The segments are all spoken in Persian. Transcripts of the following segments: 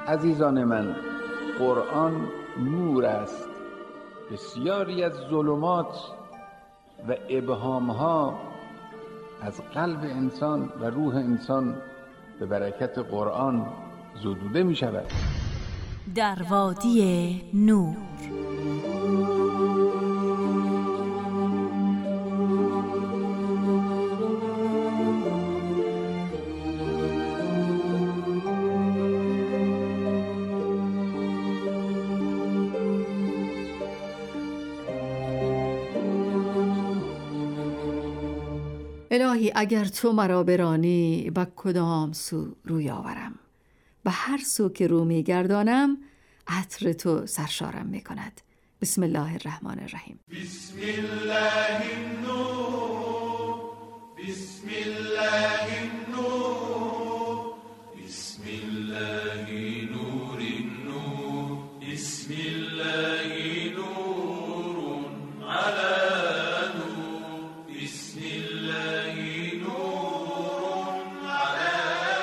عزیزان من، قرآن نور است. بسیاری از ظلمات و ابهامها از قلب انسان و روح انسان به برکت قرآن زدوده می شود. در وادی نور. الهی اگر تو مرا برانی به کدام سو روی آورم، به هر سو که رو می گردانم عطر تو سرشارم می کند. بسم الله الرحمن الرحیم. بسم الله النور، بسم الله النور، بسم الله نور النور، بسم الله نور على نور، بسم الله نور على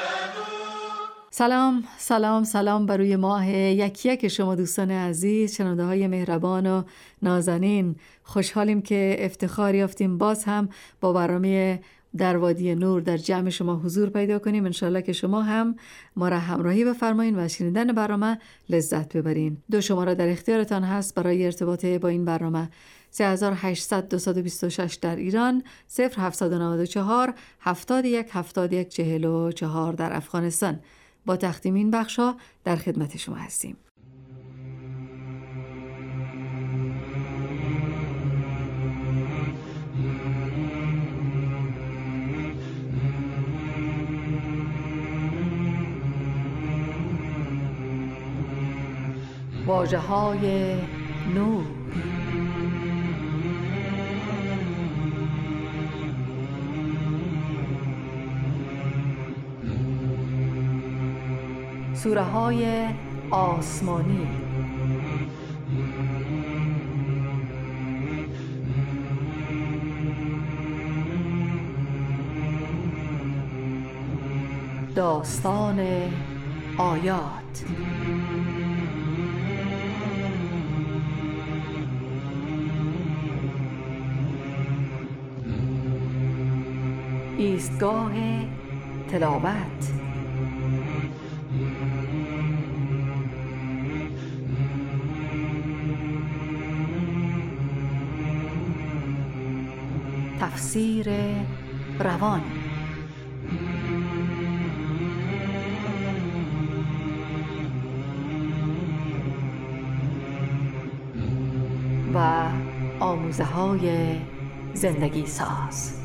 نور. سلام بر روی ماه یک شما دوستان عزیز، شنونده های مهربان و نازنین. خوشحالیم که افتخار یافتیم باز هم با برنامه در وادی نور در جمع شما حضور پیدا کنیم. انشالله که شما هم ما را همراهی بفرمایید و شنیدن برنامه لذت ببرین. دو شماره در اختیارتان هست برای ارتباط با این برنامه: 3800 226 در ایران، 0794 71 71 44 در افغانستان. با تقدیم این بخشا در خدمت شما هستیم. واژه‌های نور. سوره‌های آسمانی. داستان آیات. ایستگاه تلاوت. تفسیر روان. و آموزه‌های زندگی ساز.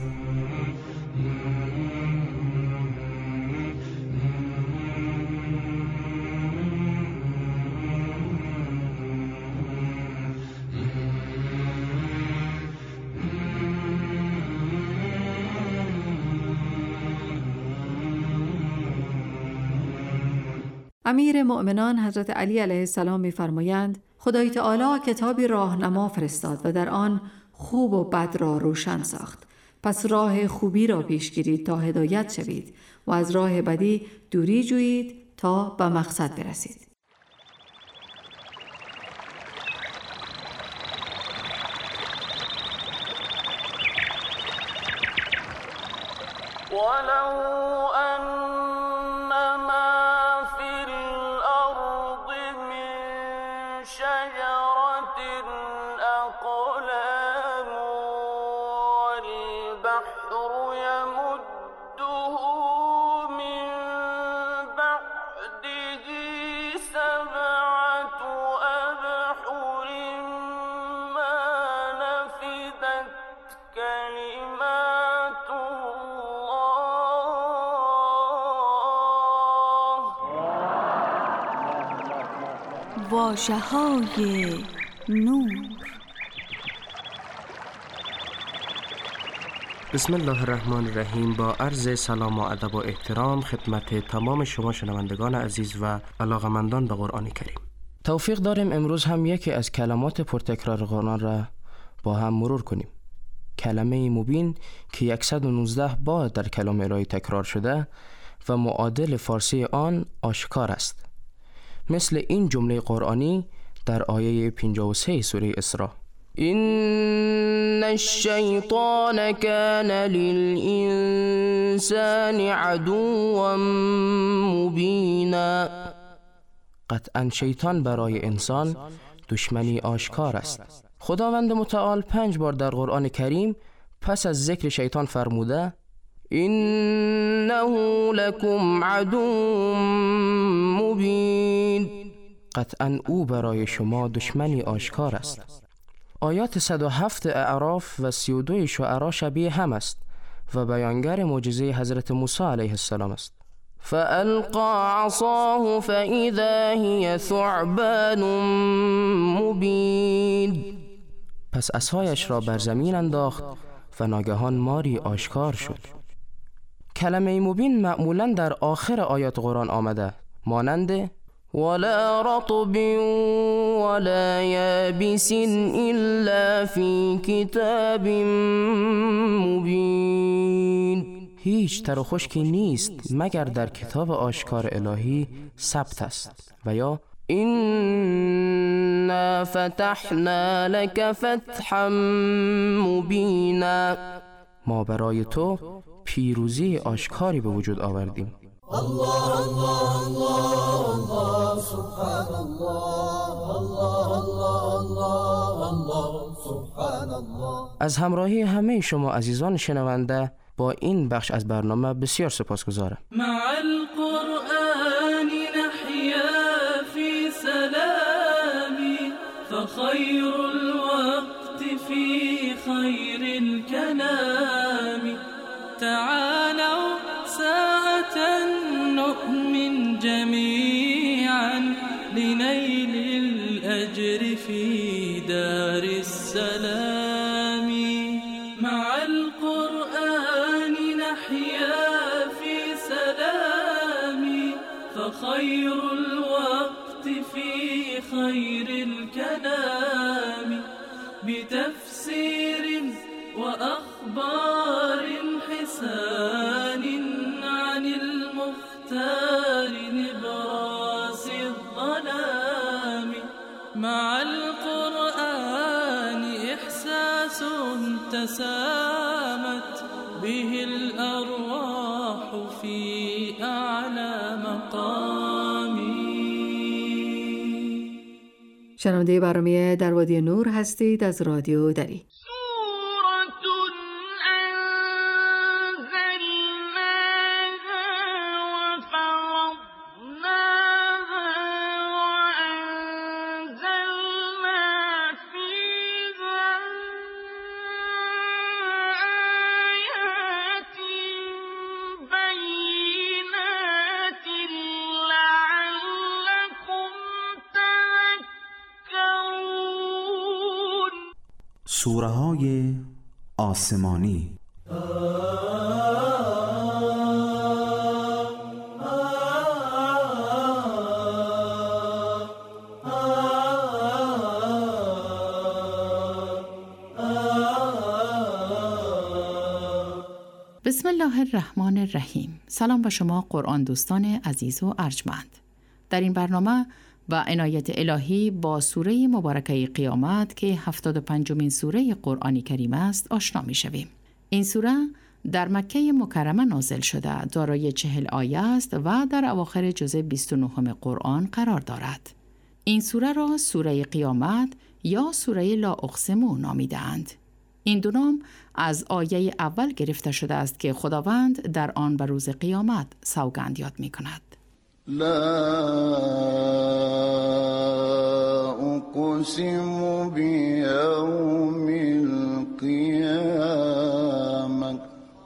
امیر مؤمنان حضرت علی علیه السلام می‌فرمایند خدای تعالی کتابی راهنما فرستاد و در آن خوب و بد را روشن ساخت. پس راه خوبی را پیش گیرید تا هدایت شوید و از راه بدی دوری جویید تا به مقصد برسید. واژه‌های نور. بسم الله الرحمن الرحیم. با عرض سلام و ادب و احترام خدمت تمام شما شنوندگان عزیز و علاقمندان به قرآن کریم. توفیق داریم امروز هم یکی از کلمات پرتکرار قرآن را با هم مرور کنیم. کلمه مبین که 119 بار در کلام الهی تکرار شده و معادل فارسی آن آشکار است. مثل این جمله قرآنی در آیه 53 سوره اسراء: این الشیطان کان للانسان عدوا مبینا. قطعا شیطان برای انسان دشمنی آشکار است. خداوند متعال 5 بار در قرآن کریم پس از ذکر شیطان فرموده: انه لکم عدو مبین. قطعا او برای شما دشمنی آشکار است. آیات 107 اعراف و 32 شعراء شبیه هم است و بیانگر معجزه حضرت موسی علیه السلام است. فألقى عصاه فإذا هي ثعبان مبین. پس عصایش را بر زمین انداخت و ناگهان ماری آشکار شد. کلمه مبین معمولاً در آخر آیات قرآن آمده، مانند ولا رطب ولا یابس الا فی کتاب مبین. هیچ تر و خشکی نیست مگر در کتاب آشکار الهی ثبت است. و یا إنا فتحنا لك فتحا مبینا. ما برای تو پیروزی آشکاری به وجود آوردیم. الله الله الله الله سبحان الله الله الله الله سبحان الله. از همراهی همه شما عزیزان شنونده با این بخش از برنامه بسیار سپاسگزارم. مع القرآن نحيا في سلام فخير الوقت في خير الكلام. تعالوا ساعة نؤمن جميعا لنيل الأجر في دار السلام. مع القرآن نحيا في سلام فخير الوقت في خير الكلام. بتفسير وأخبار حسان عن المختار نبراس الظلام. مع القرآن إحساس تسامت به الأرواح في أعلى مقام. شنونده برنامه در وادی نور هستید از رادیو دری. سوره‌های آسمانی. بسم الله الرحمن الرحیم. سلام به شما قرآن دوستان عزیز و ارجمند. در این برنامه و عنایت الهی با سوره مبارکه قیامت که 75مین سوره قرآن کریم است آشنا می شویم. این سوره در مکه مکرمه نازل شده، دارای 40 آیه است و در اواخر جزء 29 قرآن قرار دارد. این سوره را سوره قیامت یا سوره لا اقسم نامیده‌اند. این دو نام از آیه اول گرفته شده است که خداوند در آن به روز قیامت سوگند یاد می کند. لا اقسم بیوم القیامة.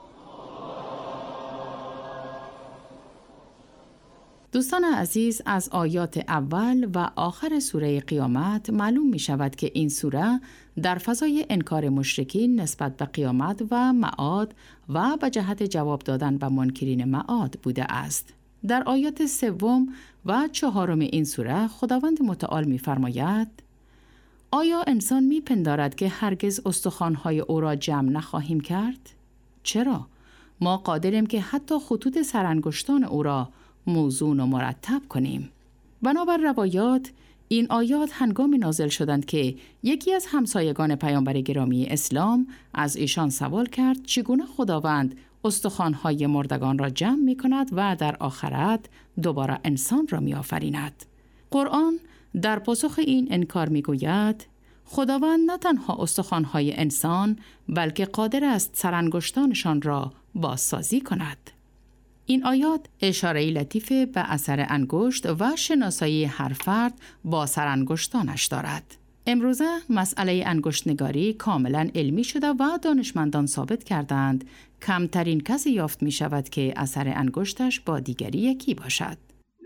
دوستان عزیز، از آیات اول و آخر سوره قیامت معلوم می شود که این سوره در فضای انکار مشرکین نسبت به قیامت و معاد و به جهت جواب دادن به منکرین معاد بوده است. در آیات 3 و 4 این سوره خداوند متعال می فرماید: آیا انسان می پندارد که هرگز استخوان‌های او را جمع نخواهیم کرد؟ چرا؟ ما قادریم که حتی خطوط سرانگشتان او را موزون و مرتب کنیم. بنابر روایات این آیات هنگام نازل شدند که یکی از همسایگان پیامبر گرامی اسلام از ایشان سوال کرد چگونه خداوند استخوان‌های مردگان را جمع می‌کند و در آخرت دوباره انسان را می‌آفریند. قرآن در پاسخ این انکار می‌گوید خداوند نه تنها استخوان‌های انسان بلکه قادر است سرانگشتانشان را بازسازی کند. این آیات اشاره لطیف به اثر انگشت و شناسایی هر فرد با سرانگشتانش دارد. امروزه مسئله انگشتنگاری کاملا علمی شده و دانشمندان ثابت کردند کمترین کسی یافت می شود که اثر انگشتش با دیگری یکی باشد.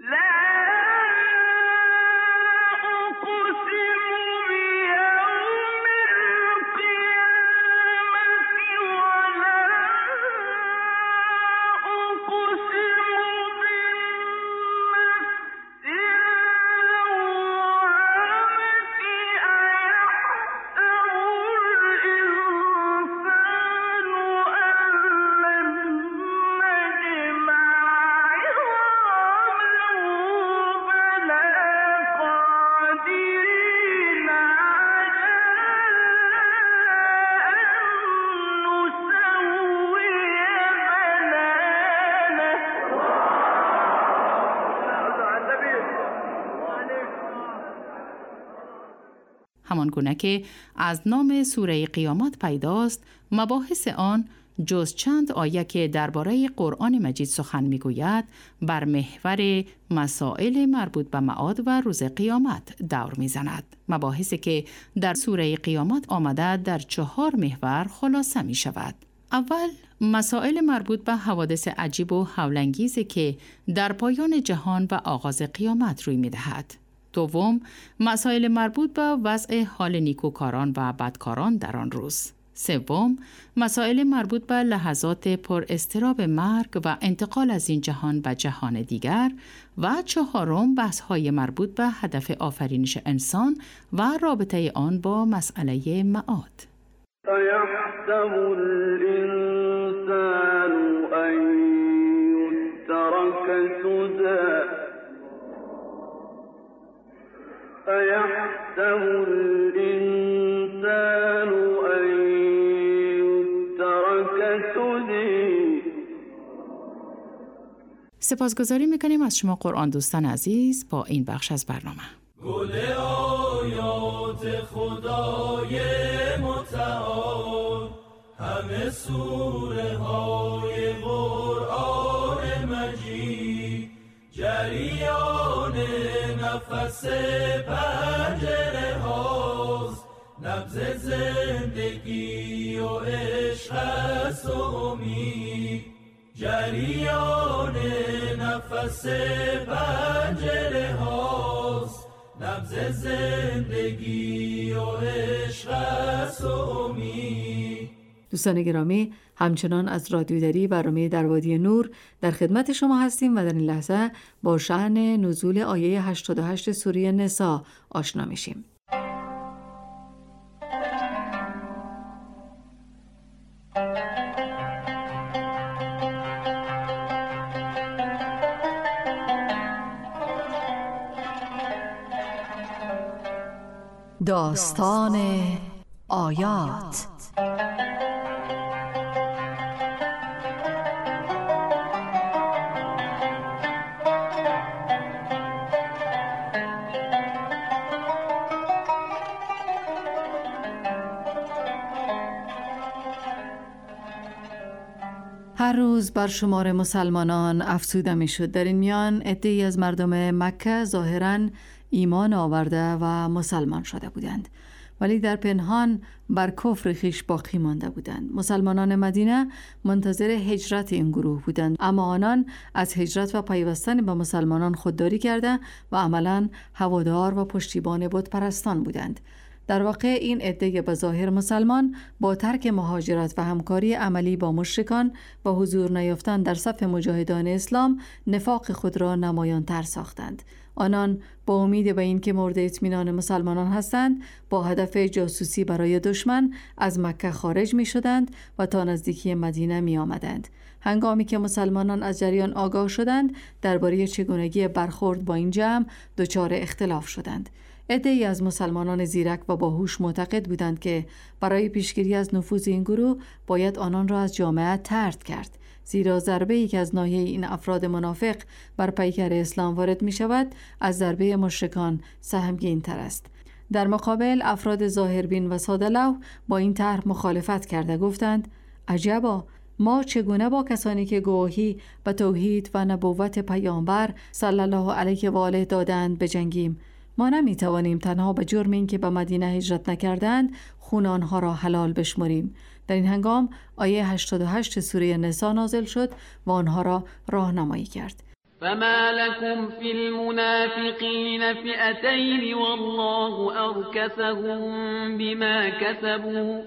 همان گونه که از نام سوره قیامت پیداست، مباحث آن جز چند آیه که درباره قرآن مجید سخن می‌گوید بر محور مسائل مربوط به معاد و روز قیامت دور می‌زند. مباحثی که در سوره قیامت آمده در 4 محور خلاصه می‌شود. اول، مسائل مربوط به حوادث عجیب و هولانگیزی که در پایان جهان و آغاز قیامت روی می‌دهد. دوم، مسائل مربوط به وضع حال نیکوکاران و بدکاران در آن روز. سوم، مسائل مربوط به لحظات پر اضطراب مرگ و انتقال از این جهان به جهان دیگر. و چهارم، بحث‌های مربوط به هدف آفرینش انسان و رابطه آن با مسئله معاد. أَيَحْسَبُ الْإِنسَانُ أَن يُتْرَكَ سُدًى أَيَحْسَبُ الْإِنسَانُ أَن يُتْرَكَ سُدًى. سپاسگزاری می‌کنیم از شما قرآن دوستان عزیز با این بخش از برنامه. گل آیات خدای متعال، همه سوره های قرآن مجید، جریان نفس پنجره هاست، نبض زندگی و عشق است و امید، جریان نفس پنجره هاست، نبض زندگی و عشق است و امید. دوستان گرامی، همچنان از رادیو دری برنامه در وادی نور در خدمت شما هستیم و در این لحظه با شأن نزول آیه 88 سوره نساء آشنا میشیم. داستان آیات. هر روز بر شمار مسلمانان افزوده میشد. در این میان عده‌ای از مردم مکه ظاهراً ایمان آورده و مسلمان شده بودند، ولی در پنهان بر کفر خویش باقی مانده بودند. مسلمانان مدینه منتظر هجرت این گروه بودند، اما آنان از هجرت و پیوستن به مسلمانان خودداری کرده و عملاً هوادار و پشتیبان بت پرستان بودند. در واقع این عده به ظاهر مسلمان با ترک مهاجرت و همکاری عملی با مشرکان و حضور نیافتن در صف مجاهدان اسلام نفاق خود را نمایان‌تر ساختند. آنان با امید به این که مورد اطمینان مسلمانان هستند با هدف جاسوسی برای دشمن از مکه خارج می شدند و تا نزدیکی مدینه می آمدند. هنگامی که مسلمانان از جریان آگاه شدند درباره چگونگی برخورد با این جمع دچار اختلاف شدند. عده‌ای از مسلمانان زیرک و باهوش معتقد بودند که برای پیشگیری از نفوذ این گروه باید آنان را از جامعه طرد کرد، زیرا ضربه‌ای که از ناحیه این افراد منافق بر پیکر اسلام وارد می شود از ضربه مشرکان سهمگین تر است. در مقابل افراد ظاهربین و ساده‌لوح با این طرح مخالفت کرده گفتند عجبا، ما چگونه با کسانی که گواهی به توحید و نبوت پیامبر صلی الله علیه و آله دادند بجنگیم؟ ما نمیتوانیم تنها به جرم این که به مدینه هجرت نکردند خون آنها را حلال بشمریم. در این هنگام آیه 88 سوره نساء نازل شد و آنها را راهنمایی کرد. فما لكم في المنافقين فئتين والله أركسهم بما كسبوا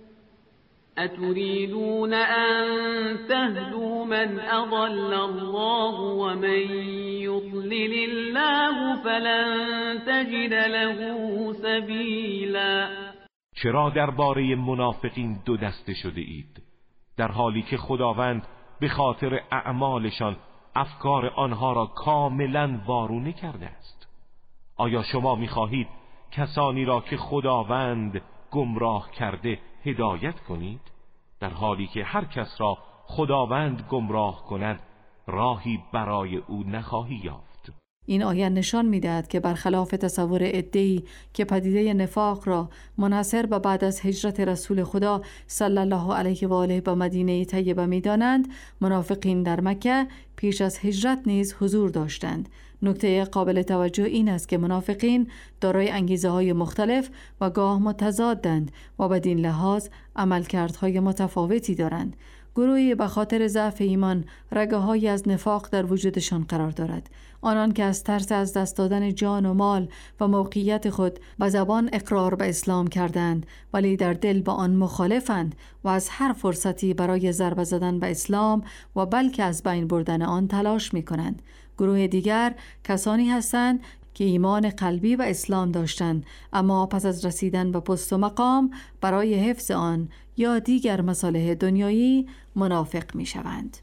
أتريدون أن تهدوا من أضل الله ومن يضلل الله فلن تجد له سبيلا. چرا درباره منافقین دو دسته شده اید در حالی که خداوند به خاطر اعمالشان افکار آنها را کاملا وارونه کرده است؟ آیا شما می‌خواهید کسانی را که خداوند گمراه کرده هدایت کنید در حالی که هر کس را خداوند گمراه کند راهی برای او نخواهی یافت؟ این آیه نشان می‌دهد که برخلاف تصور عده‌ای که پدیده نفاق را منحصر به بعد از هجرت رسول خدا صلی الله علیه و آله به مدینه طیبه می‌دانند، منافقین در مکه پیش از هجرت نیز حضور داشتند. نکته قابل توجه این است که منافقین دارای انگیزه‌های مختلف و گاه متضادند و بدین لحاظ عملکردهای متفاوتی دارند. گروهی به خاطر ضعف ایمان رگه‌هایی از نفاق در وجودشان قرار دارد. آنان که از ترس از دست دادن جان و مال و موقعیت خود به زبان اقرار به اسلام کردند ولی در دل با آن مخالفند و از هر فرصتی برای ضربه زدن به اسلام و بلکه از بین بردن آن تلاش می‌کنند. گروه دیگر کسانی هستند که ایمان قلبی و اسلام داشتند اما پس از رسیدن به پست و مقام برای حفظ آن یا دیگر مصالح دنیایی منافق می‌شوند.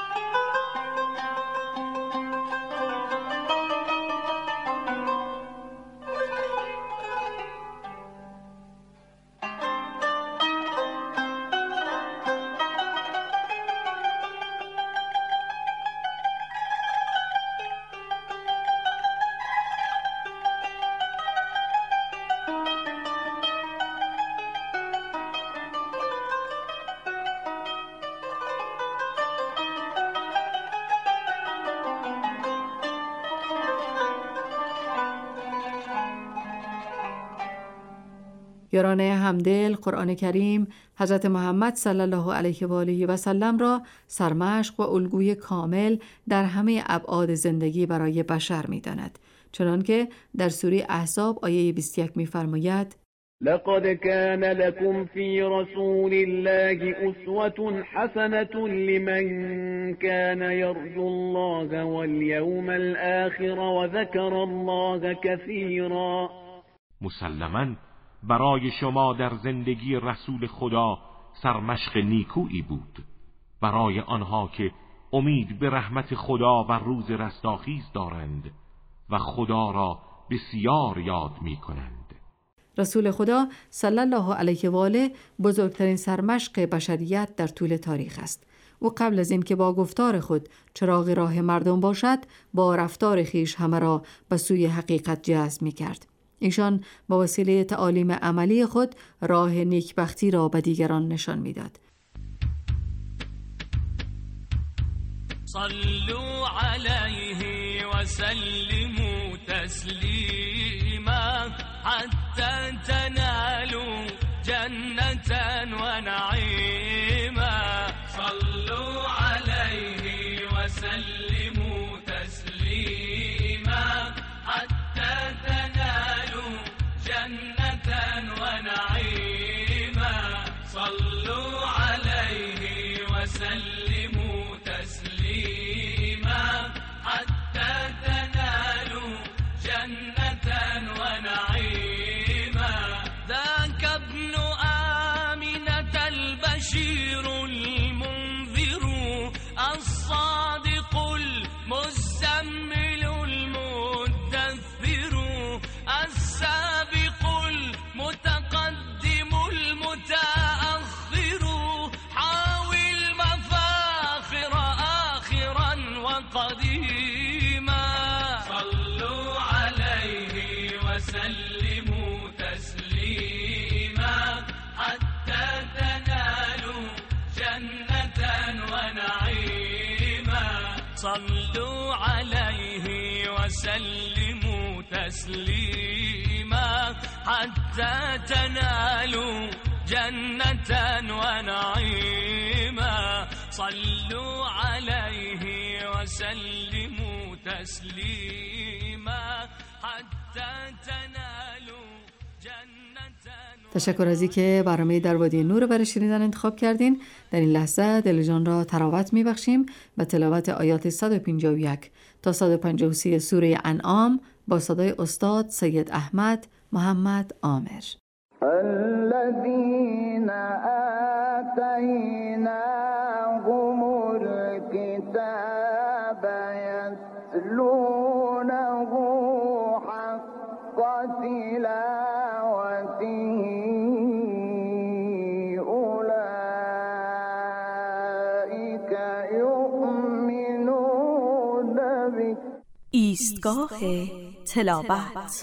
یاران همدل، قرآن کریم حضرت محمد صلی الله علیه و آله و سلم را سرمشق و الگوی کامل در همه ابعاد زندگی برای بشر می‌داند. چنانکه در سوره احزاب آیه 21 می‌فرماید: لقد كان لكم في رسول الله أسوة حسنة لمن كان يرجو الله واليوم الآخر وذكر الله كثيرا. مسلماً برای شما در زندگی رسول خدا سرمشق نیکویی بود، برای آنها که امید به رحمت خدا و روز رستاخیز دارند و خدا را بسیار یاد می کنند. رسول خدا صلی الله علیه و آله بزرگترین سرمشق بشریت در طول تاریخ است. او قبل از اینکه با گفتار خود چراغ راه مردم باشد، با رفتار خیش همه را به سوی حقیقت جذب می کرد. ایشان با وسیله تعالیم عملی خود راه نیکبختی را به دیگران نشان میداد. صلوا علیه و سلموا تسلیما حتی تنالوا جنة و نعیما. صلوا علیه و سلموا تسلیما حتی تنالوا جنة و نعیما. صلوا علیه و سلموا تسلیما حتی تنالوا جنة و نعیما. ذاک ابن آمنة البشیر المنذر قديما صلوا عليه وسلموا تسليما حتى تنالوا جنة ونعيما صلوا عليه وسلموا تسليما حتى تنالوا جنة ونعيما صلوا عليه وسلموا تسليما حتى تنالوا جنة. تشکر از اینکه برنامه در وادی نور رو برای شنیدن انتخاب کردین. در این لحظه دل جان را تراوت میبخشیم به تلاوت آیات 151 تا 153 سوره انعام با صدای استاد سید احمد محمد عامر. الذين آتيناهم الكتاب يتلونه حق تلاوته أولئك يؤمنون به. ایستگاه تلاوت.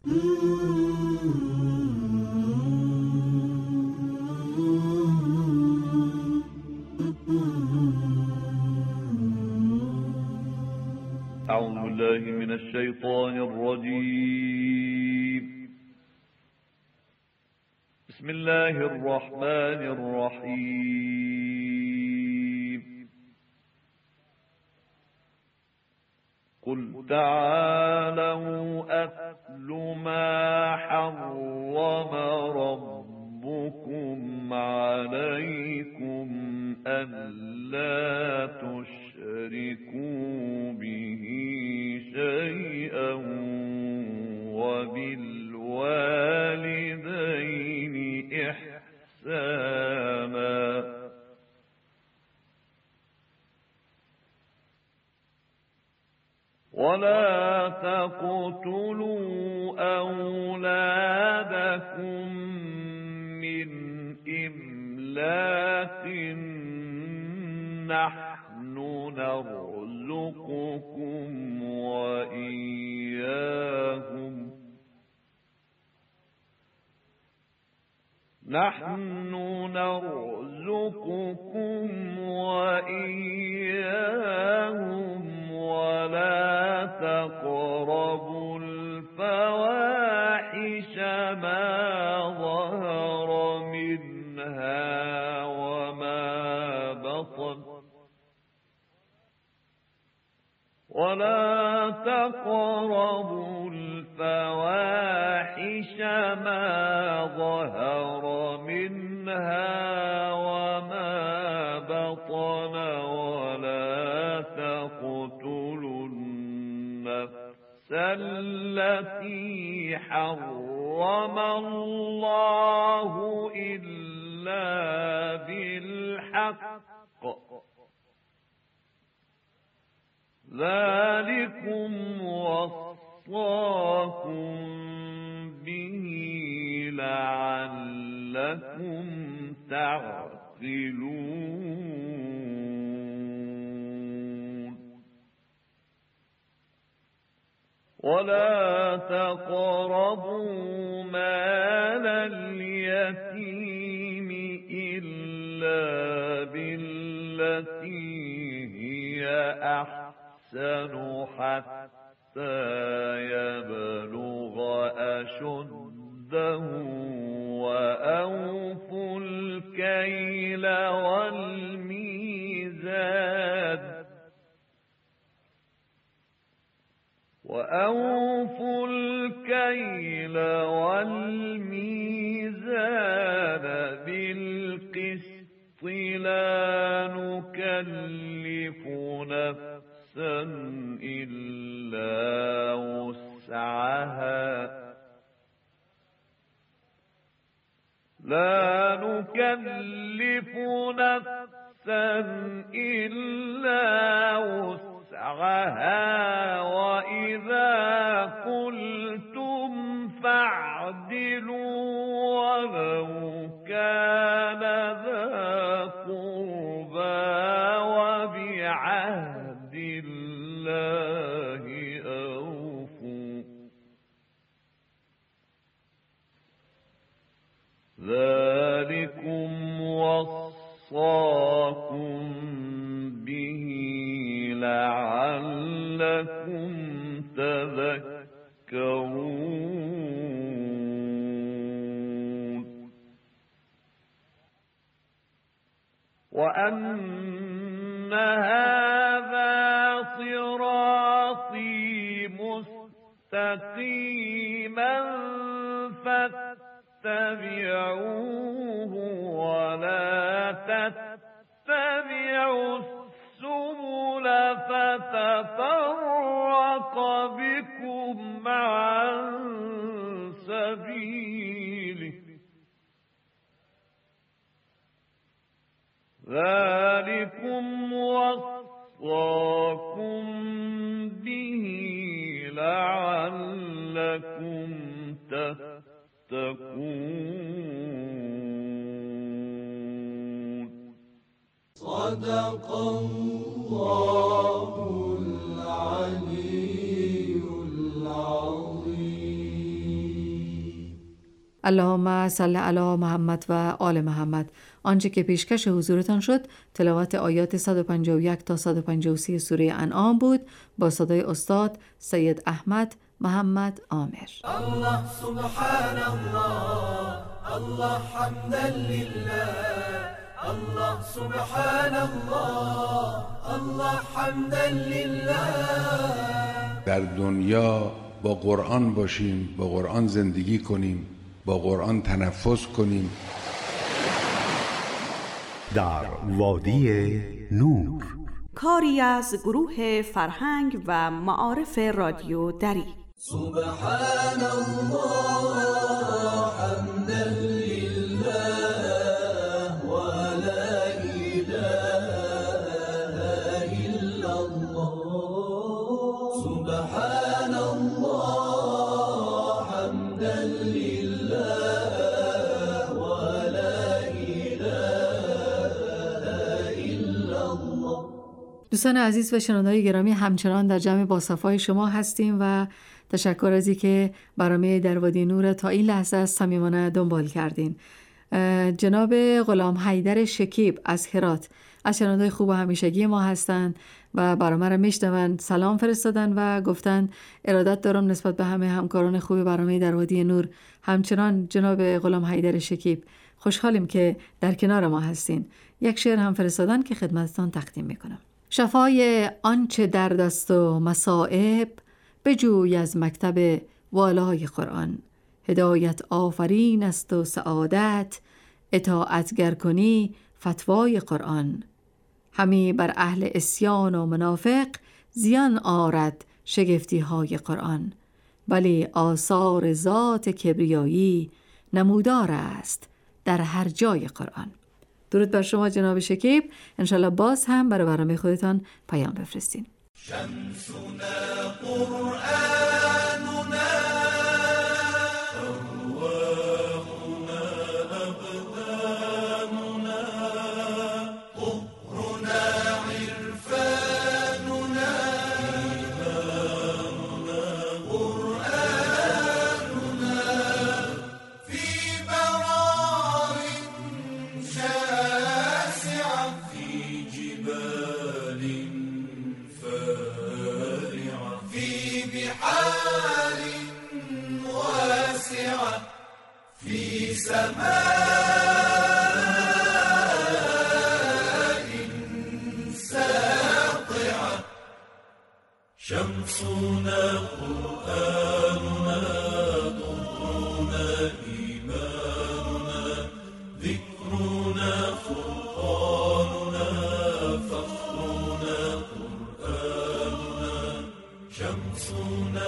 أعوذ بالله من الشيطان الرجيم. بسم الله الرحمن الرحيم. قل تعالوا أتل ما حرم ربكم عليكم ألا تشركوا به شيئا وبالوالدين إحسانا ولا تقتلوا أولادكم من إملاق نحن نرزقكم وإياهم ولا تقربوا الفواحش ما ظهر منها وما بطن ولا تقربوا الفواحش ما ظهر منها وما بطن ولا تقتلوا النفس التي حرم الله إلا بالحق ذلكم وصاكم به لعلكم تعقلون ولا تقربوا مال اليتيم إلا بالتي هي أحسن حتى يبلغ أشده وأوفوا الكيل والميزان بالقسط لا نكلف نفسا إلا وسعها وإذا قلتم فاعدلوا ولو كان ذا قربى وبعهد الله الله أوفوا ذلكم وصاكم به لعلكم تذكرون وأن هذا صراطي مستقيما فاتبعوه ولا تتبعوا السبل فتفرق بكم عن سبيله ذلكم وصاكم به لعلكم تتقون صدق الله العلي العظيم. اللهم صل علی محمد و آل محمد. آنچه که پیشکش حضورتان شد تلاوت آیات 151 تا 153 سوره انعام بود با صدای استاد سید احمد محمد عامر. الله سبحان الله الله حمدا لله الله سبحان الله الله حمدا لله. در دنیا با قرآن باشیم، با قرآن زندگی کنیم، با قرآن تنفس کنیم. در وادی نور، کاری از گروه فرهنگ و معارف رادیو دری. سبحان الله حمدا لله و لا اله الا الله. سبحان الله حمدا لله و لا اله الا الله. دوستان عزیز و شنوندگان گرامی، همچنان در جمع باصفای شما هستیم و تشکر از اینکه برنامه در وادی نور تا این لحظه از صمیمانه دنبال کردین. جناب غلام حیدر شکیب از هرات از شنوندگان خوب و همیشگی ما هستند و برنامه را میشنون، سلام فرستادن و گفتن ارادت دارم نسبت به همه همکاران خوب برنامه در وادی نور. همچنان جناب غلام حیدر شکیب خوشحالیم که در کنار ما هستین. یک شعر هم فرستادن که خدمتتان تقدیم میکنم. شفای آنچه درد است و مصائب، بجوی از مکتب والای قرآن. هدایت آفرین است و سعادت، اطاعتگر کنی فتوای قرآن. همی بر اهل عصیان و منافق، زیان آرد شگفتی های قرآن. ولی آثار ذات کبریایی، نمودار است در هر جای قرآن. درود بر شما جناب شکیب. انشالله باز هم برای برنامه خودتان پیام بفرستین. شمسنا قرآننا رواحنا أبداننا طهرنا عرفاننا إيماننا قرآننا في برار شاسعة في جبال في بحار واسعة في سماء ساطعة. شمسنا قرآننا ضرنا إيماننا ذكرنا فرقاننا فخرنا قرآننا شمسنا.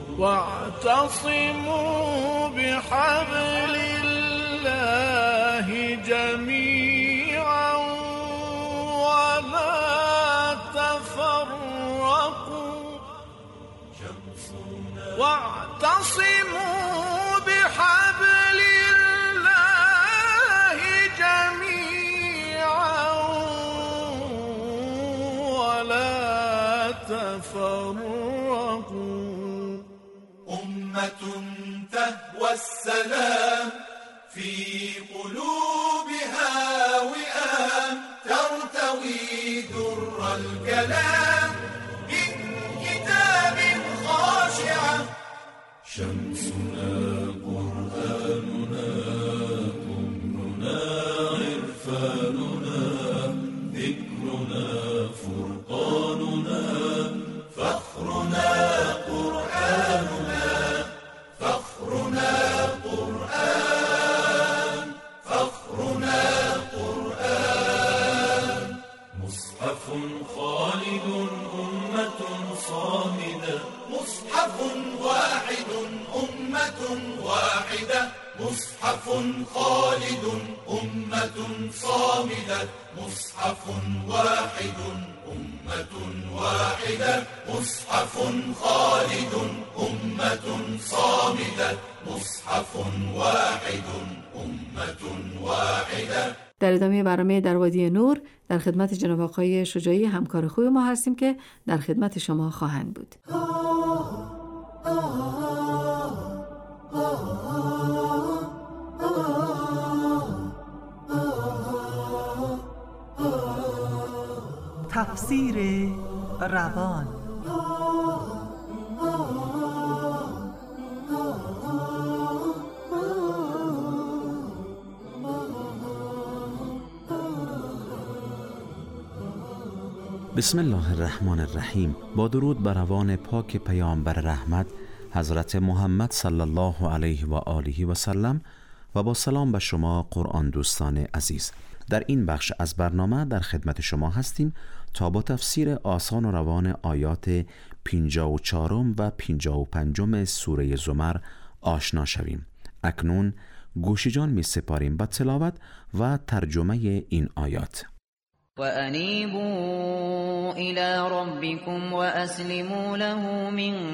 واعتصموا بحبل الله جميعا ولا تفرقوا. واعتصموا بحبل الله جميعا ولا تفرقوا أمة تهوى السلام في قلوبها وئام ترتوي در الكلام من كتاب خاشعة شمسنا قرآننا قمرنا عرفاننا ذكرنا فرقاننا فخرنا قرآننا فخرنا قرآن فخرنا قرآن مصحف خالد أمة صامدة مصحف واحد أمة واحدة مصحف خالد أمة صامدة مصحف واحد أمة واحدة مصحف خالد أمة صامدة مصحف واحد أمة واحدة. در ادامه برنامه در وادی نور در خدمت جناب آقای شجاعی همکار خوب ما هستیم که در خدمت شما خواهند بود. تفسیر روان. بسم الله الرحمن الرحیم. با درود بر روان پاک پیامبر رحمت حضرت محمد صلی الله علیه و آله و سلم و با سلام به شما قرآن دوستان عزیز. در این بخش از برنامه در خدمت شما هستیم تا با تفسیر آسان و روان آیات 54 و 55 سوره زمر آشنا شویم. اکنون گوش جان می سپاریم به تلاوت و ترجمه این آیات. وَأَنِيبُوا إِلَى رَبِّكُمْ وَأَسْلِمُوا لَهُ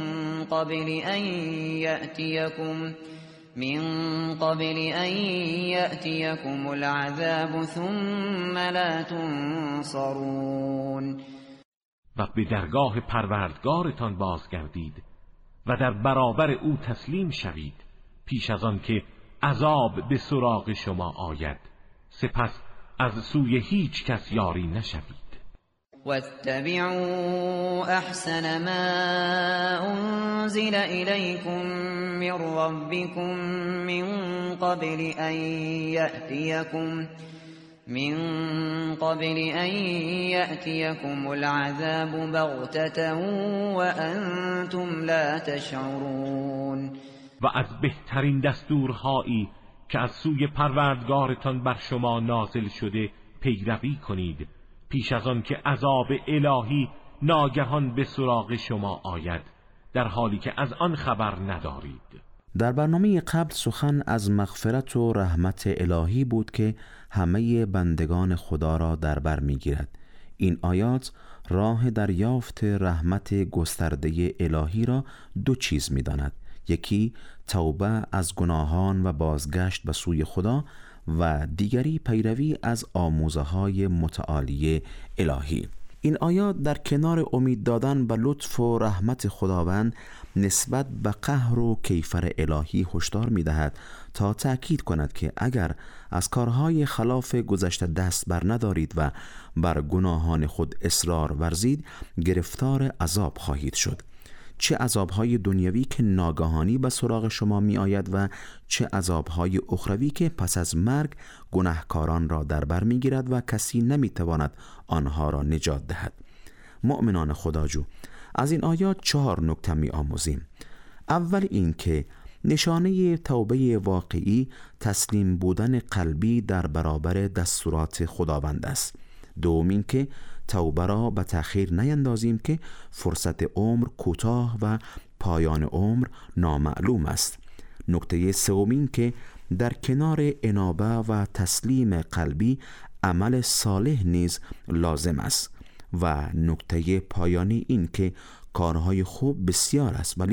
من قبل أن يأتيكم العذاب ثم لا تنصرون. و به درگاه پروردگارتان بازگردید و در برابر او تسلیم شوید پیش از آن که عذاب به سراغ شما آید، سپس از سوی هیچ کس یاری نشوید. واتبعوا أحسن ما أنزل إليكم من ربكم من قبل أن يأتيكم العذاب بغتة وأنتم لا تشعرون. و از بهترین دستورهایی که از سوی پروردگارتان بر شما نازل شده پیروی کنید پیش از آن که عذاب الهی ناگهان به سراغ شما آید، در حالی که از آن خبر ندارید. در برنامه قبل سخن از مغفرت و رحمت الهی بود که همه بندگان خدا را در بر می‌گیرد. این آیات راه دریافت رحمت گسترده الهی را دو چیز می‌داند. یکی توبه از گناهان و بازگشت به سوی خدا و دیگری پیروی از آموزه‌های متعالی الهی. این آیات در کنار امید دادن به لطف و رحمت خداوند نسبت به قهر و کیفر الهی هشدار می‌دهد تا تأکید کند که اگر از کارهای خلاف گذشته دست بر ندارید و بر گناهان خود اصرار ورزید، گرفتار عذاب خواهید شد. چه عذابهای دنیوی که ناگهانی به سراغ شما می آید و چه عذابهای اخروی که پس از مرگ گناهکاران را در بر می گیرد و کسی نمی تواند آنها را نجات دهد. مؤمنان خداجو، از این آیات 4 نکته می آموزیم. اول این که نشانه توبه واقعی تسلیم بودن قلبی در برابر دستورات خداوند است. دوم این که توبه را به تأخیر نیندازیم که فرصت عمر کوتاه و پایان عمر نامعلوم است. نکته سوم این که در کنار انابه و تسلیم قلبی عمل صالح نیز لازم است. و نکته پایانی این که کارهای خوب بسیار است ولی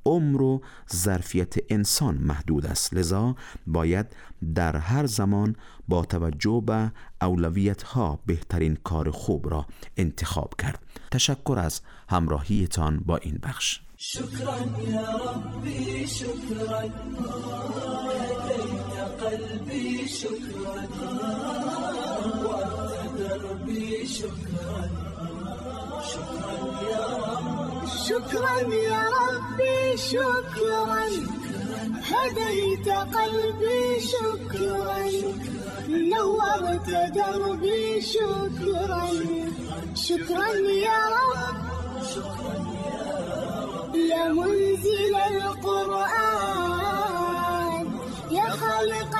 عمر و ظرفیت انسان محدود است، لذا باید در هر زمان با توجه به اولویت‌ها بهترین کار خوب را انتخاب کرد. تشکر از همراهیتان با این بخش. شكرا يا ربي شكرا هديت قلبي شكرا وأنت دربي شكرا شكرا يا رب شكرا يا ربي شكرا هديت قلبي شكرا نورت دربي شكرا شكرا يا رب يا منزل القرآن يا خالق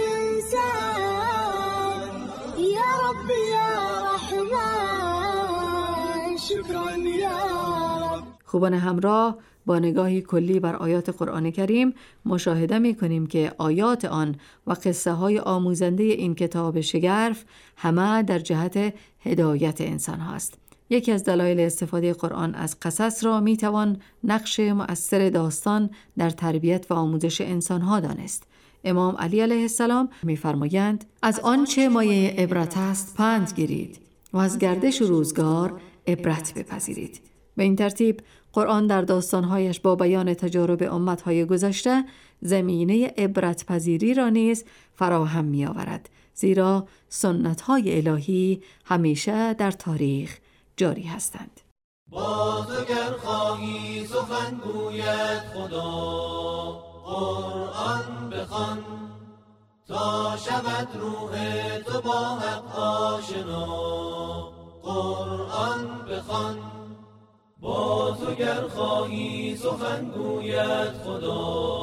الإنسان يا رب يا رحمن شكرا يا رب. خوبان همراه، با نگاهی کلی بر آیات قرآن کریم مشاهده می کنیم که آیات آن و قصه های آموزنده این کتاب شگرف همه در جهت هدایت انسان هاست. یکی از دلایل استفاده قرآن از قصص را می توان نقش مؤثر داستان در تربیت و آموزش انسان ها دانست. امام علی علیه السلام می فرمایند از آنچه مایه عبرت است پند گیرید و از گردش روزگار عبرت بپذیرید. به این ترتیب قرآن در داستانهایش با بیان تجارب امتهای گذشته زمینه عبرت پذیری را نیز فراهم می آورد، زیرا سنت‌های الهی همیشه در تاریخ جاری هستند. باز اگر خواهی سخن گوید خدا قرآن بخوان تا شود روح تو با حق آشنا قرآن بخوان باز اگر خواهی سخن گوید خدا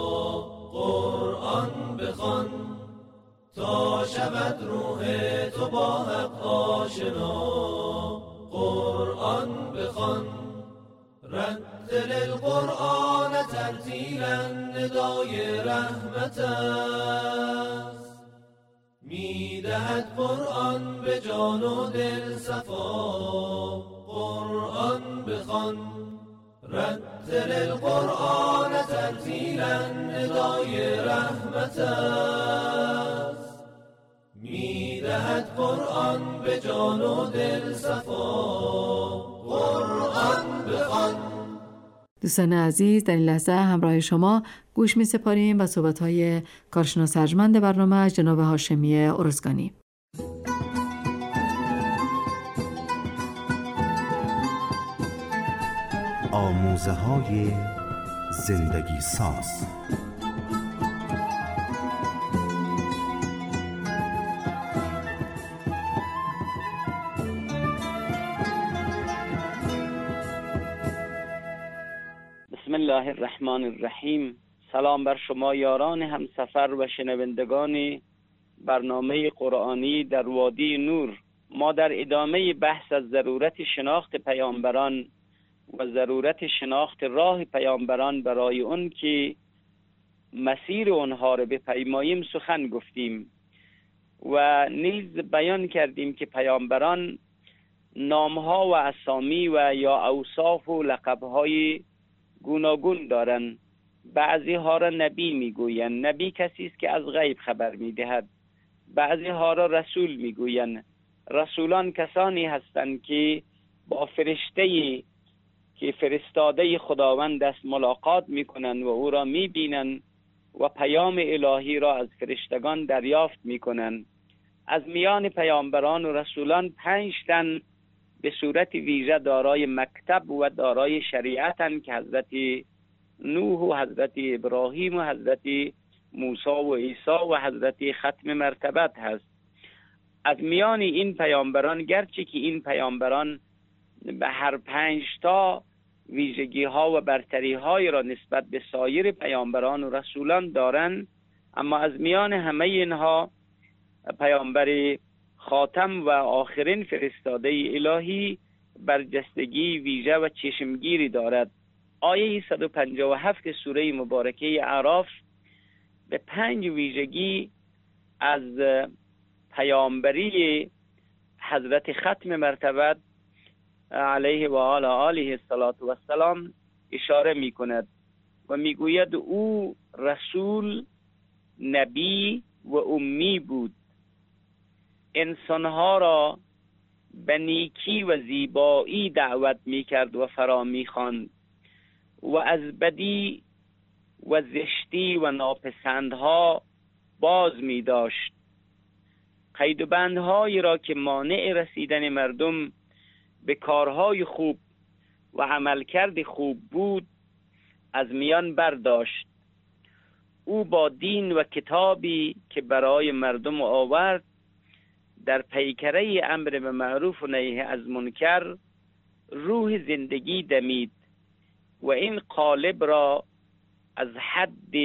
قرآن بخوان تا شود روح تو با حق آشنا قرآن بخوان رتل القرآن ترتیلا ندای رحمت است میدهد قرآن به جان و دل صفا قرآن بخوان رتل القرآن ترتیلا ندای رحمت است میدهد قرآن به جان و دل صفا قرآن بخوان. دوستان عزیز، در این لحظه همراه شما گوش می سپاریم و صحبت‌های کارشناس ارجمند برنامه جناب هاشمی ارزگانی. آموزه‌های زندگی ساز. بسم الله الرحمن الرحیم. سلام بر شما یاران همسفر و شنوندگان برنامه قرآنی در وادی نور. ما در ادامه بحث از ضرورت شناخت پیامبران و ضرورت شناخت راه پیامبران برای اون که مسیر اونها رو بپیماییم سخن گفتیم و نیز بیان کردیم که پیامبران نامها و اسامی و یا اوصاف و لقبهای گوناگون دارن. بعضی ها را نبی میگوین، نبی کسی است که از غیب خبر میدهد. بعضی ها را رسول میگوین، رسولان کسانی هستند که با فرشته‌ای که فرستاده خداوند است ملاقات میکنن و او را میبینن و پیام الهی را از فرشتگان دریافت میکنن. از میان پیامبران و رسولان 5 تن به صورت ویژه دارای مکتب و دارای شریعتن که حضرت نوح و حضرت ابراهیم و حضرت موسی و عیسی و حضرت ختم مرتبت هست. از میان این پیامبران گرچه که این پیامبران به هر 5 تا ویژگی ها و برتری های را نسبت به سایر پیامبران و رسولان دارند، اما از میان همه اینها پیامبر خاتم و آخرین فرستاده الهی برجستگی ویژه و چشمگیری دارد. آیه 157 سوره مبارکه اعراف به 5 ویژگی از پیامبری حضرت ختم مرتبت علیه و آله الصلاة و السلام اشاره می کند. و میگوید او رسول، نبی و امی بود. انسانها را به نیکی و زیبایی دعوت میکرد و فرا میخواند و از بدی و زشتی و ناپسندها باز می‌داشت. قید و بندهایی را که مانع رسیدن مردم به کارهای خوب و عملکرد خوب بود از میان برداشت. او با دین و کتابی که برای مردم آورد در پیکره امر به معروف و نهی از منکر روح زندگی دمید و این قالب را از حد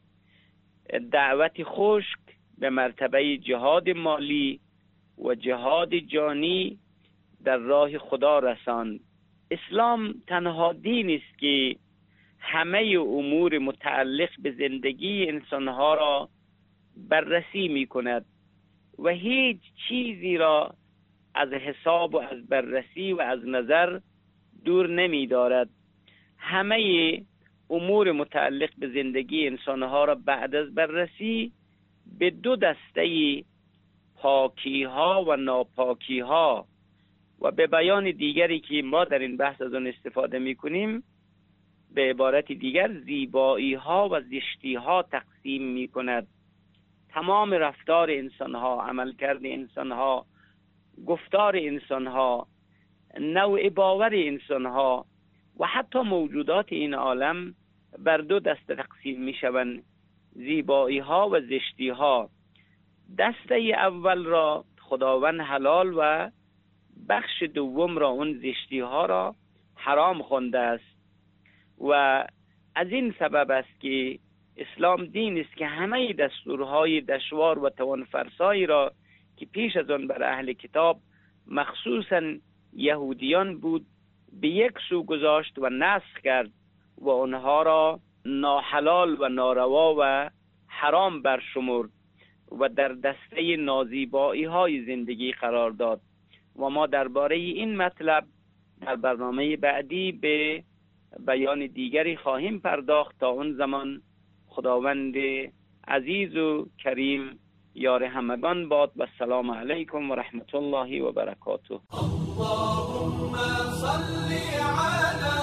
دعوت خشک به مرتبه جهاد مالی و جهاد جانی در راه خدا رساند. اسلام تنها دین است که همه امور متعلق به زندگی انسانها را بررسی می کند و هیچ چیزی را از حساب و از بررسی و از نظر دور نمی دارد. همه امور متعلق به زندگی انسانها را بعد از بررسی به دو دسته پاکی ها و ناپاکی ها و به بیان دیگری که ما در این بحث از آن استفاده می کنیم به عبارت دیگر زیبایی ها و زشتی ها تقسیم می کند. تمام رفتار انسان ها، عملکرد انسان ها، گفتار انسان ها، نوع باور انسان ها و حتی موجودات این عالم بر دو دسته تقسیم می شوند، زیبایی ها و زشتی ها. دسته اول را خداوند حلال و بخش دوم را، اون زشتی ها را حرام خوانده است و از این سبب است که اسلام دین است که همه دستورهای دشوار و توانفرسایی را که پیش از آن بر اهل کتاب مخصوصا یهودیان بود به یک سو گذاشت و نسخ کرد و آنها را ناحلال و ناروا و حرام برشمرد و در دسته نازیبایی های زندگی قرار داد و ما درباره این مطلب در برنامه بعدی به بیان دیگری خواهیم پرداخت. تا اون زمان خداوند عزیز و کریم یار همگان باد و السلام علیکم و رحمت الله و برکاته. اللهم صل على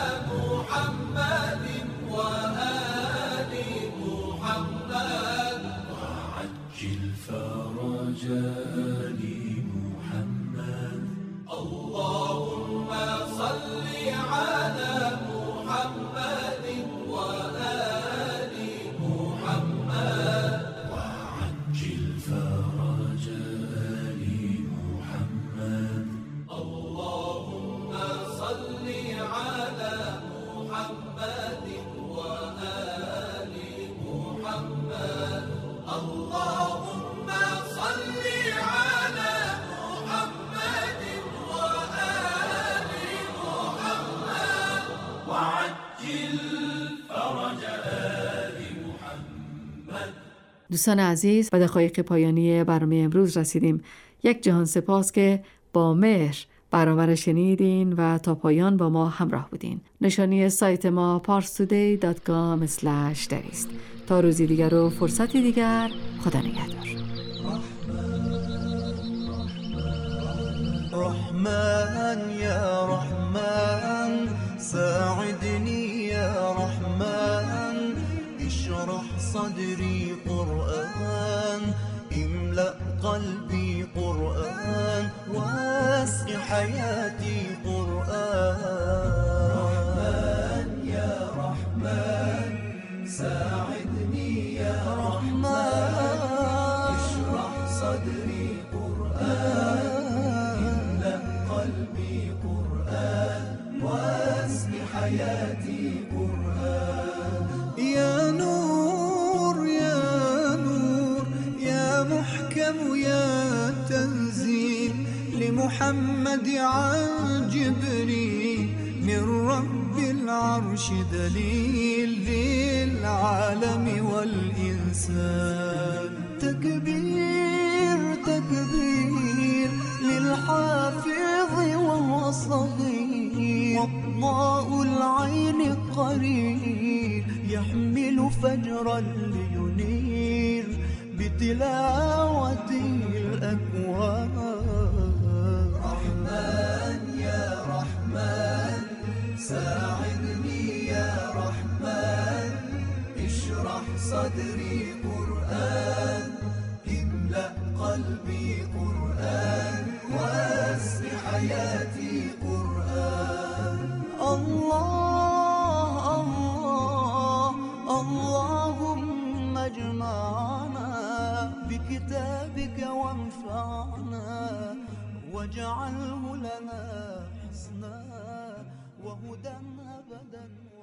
محمد و آل محمد وعجل فرج آل محمد. اللهم صل على محمد و آل محمد وعجل فرج آل محمد. اللهم صل على محمد و آل محمد. اللهم صل على محمد و آل محمد وعجل فرج آل محمد. دوستان عزیز، به دقایق پایانی برنامه امروز رسیدیم. یک جهان سپاس که با مهر برنامه را شنیدین و تا پایان با ما همراه بودین. نشانی سایت ما parstoday.com/در است. تا روزی دیگر و فرصتی دیگر، خدا نگهدار. رحمن يا رحمن ساعدني يا رحمن اشرح صدري قرآن املأ قلبي قرآن واسق حياتي قرآن. رحمن يا رحمن ساعدني يا رحمن اشرح صدري قرآن قلبي قرآن واسق حياتي قرآن. يا نور يا نور يا محكم يا تنزيل لمحمد عن جبريل من رب العرش دليل للعالم والإنسان. تكبير تكبير للحافظ وهو صغير ضاء العين قرير يحمل فجرا لينير بتلاوته الأكوان. رحمن يا رحمن ساعدني يا رحمن اشرح صدري قرآن املأ قلبي قرآن واسع حياتي قرآن. الله الله اللهم اجمعنا بكتابك وانفعنا واجعله لنا حسنا وهدى أبدا.